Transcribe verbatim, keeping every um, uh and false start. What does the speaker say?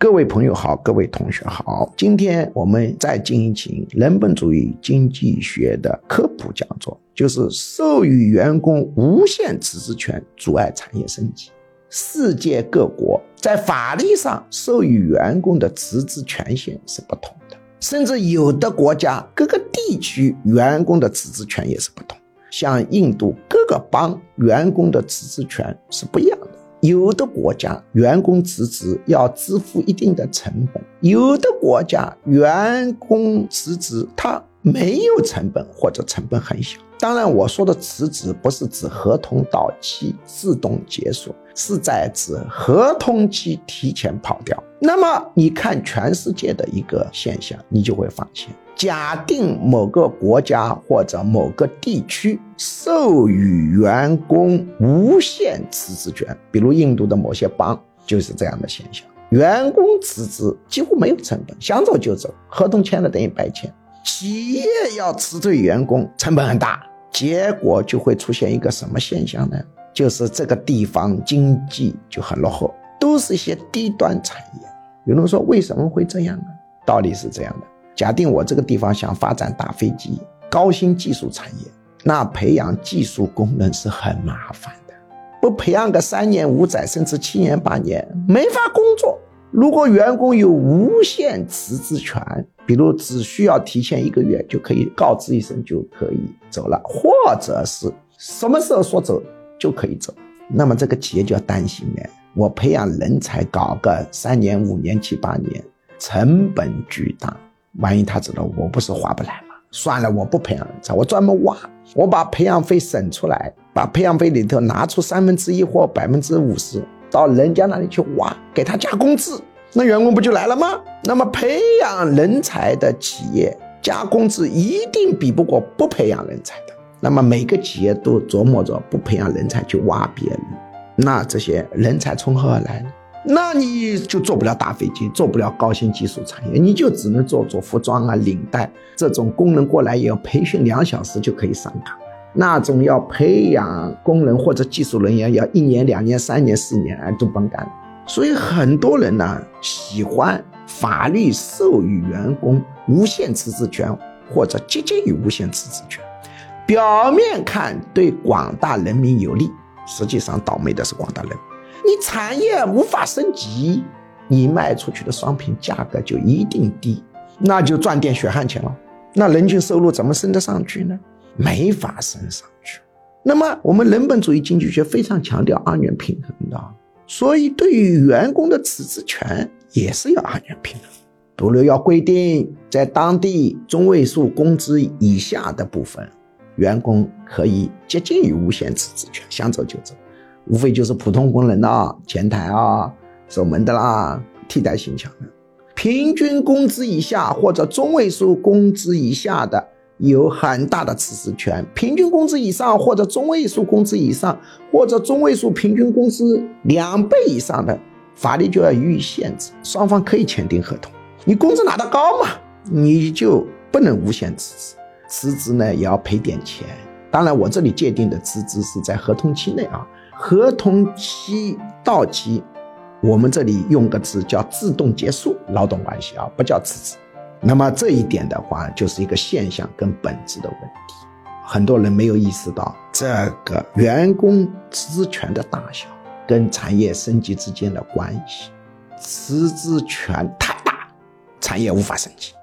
各位朋友好，各位同学好，今天我们再进行人本主义经济学的科普讲座，就是授予员工无限辞职权阻碍产业升级。世界各国在法律上授予员工的辞职权限是不同的，甚至有的国家各个地区员工的辞职权也是不同，像印度各个邦员工的辞职权是不一样的。有的国家员工辞职要支付一定的成本，有的国家员工辞职他没有成本或者成本很小。当然我说的辞职不是指合同到期自动结束，是在指合同期提前跑掉。那么你看全世界的一个现象，你就会发现，假定某个国家或者某个地区授予员工无限辞职权，比如印度的某些邦就是这样的现象，员工辞职几乎没有成本，想走就走，合同签了等于白签。企业要辞退员工成本很大，结果就会出现一个什么现象呢？就是这个地方经济就很落后，都是一些低端产业。有人说为什么会这样呢？道理是这样的，假定我这个地方想发展大飞机，高新技术产业，那培养技术工人是很麻烦的，不培养个三年五载甚至七年八年没法工作。如果员工有无限辞职权，比如只需要提前一个月就可以告知一声就可以走了，或者是什么时候说走就可以走，那么这个企业就要担心了，我培养人才搞个三年五年七八年成本巨大，万一他知道我不是划不来吗？算了，我不培养人才，我专门挖，我把培养费省出来，把培养费里头拿出三分之一或百分之五十到人家那里去挖，给他加工资，那员工不就来了吗？那么培养人才的企业加工资一定比不过不培养人才的，那么每个企业都琢磨着不培养人才去挖别人，那这些人才从何而来呢？那你就做不了大飞机，做不了高新技术产业，你就只能做做服装啊领带，这种工人过来也要培训两小时就可以上岗，那种要培养工人或者技术人员要一年两年三年四年都甭干。所以很多人呢喜欢法律授予员工无限辞职权或者接近于无限辞职权，表面看对广大人民有利，实际上倒霉的是广大人民。你产业无法升级，你卖出去的商品价格就一定低，那就赚点血汗钱了，那人均收入怎么升得上去呢？没法升上去。那么我们人本主义经济学非常强调二元平衡的，所以对于员工的辞职权也是要二元平衡。比如要规定在当地中位数工资以下的部分，员工可以接近于无限辞职权，想走就走，无非就是普通工人啊、前台啊、守门的啦、替代性强的。平均工资以下或者中位数工资以下的有很大的辞职权，平均工资以上或者中位数工资以上或者中位数平均工资两倍以上的，法律就要予以限制，双方可以签订合同。你工资拿得高嘛，你就不能无限辞职，辞职呢也要赔点钱。当然我这里界定的辞职是在合同期内啊，合同期到期我们这里用个字叫自动结束劳动关系啊，不叫辞职。那么这一点的话就是一个现象跟本质的问题，很多人没有意识到这个员工辞职权的大小跟产业升级之间的关系。辞职权太大，产业无法升级。